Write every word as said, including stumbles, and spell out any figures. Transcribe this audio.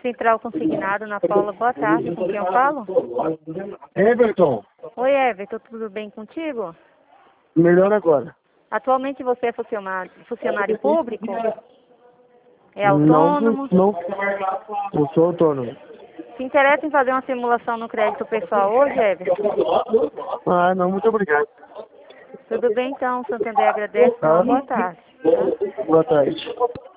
Central Consignado, na Paula. Boa tarde, com quem eu falo? Everton, Oi, Everton, tudo bem contigo? melhor agora. Atualmente você é funcionário, funcionário público? É Não, autônomo? não, eu sou autônomo. Se interessa em fazer uma simulação no crédito pessoal hoje, Everton? Ah, não, muito obrigado. Tudo bem então, Santander agradece. Uma Tá? boa tarde. Boa tarde.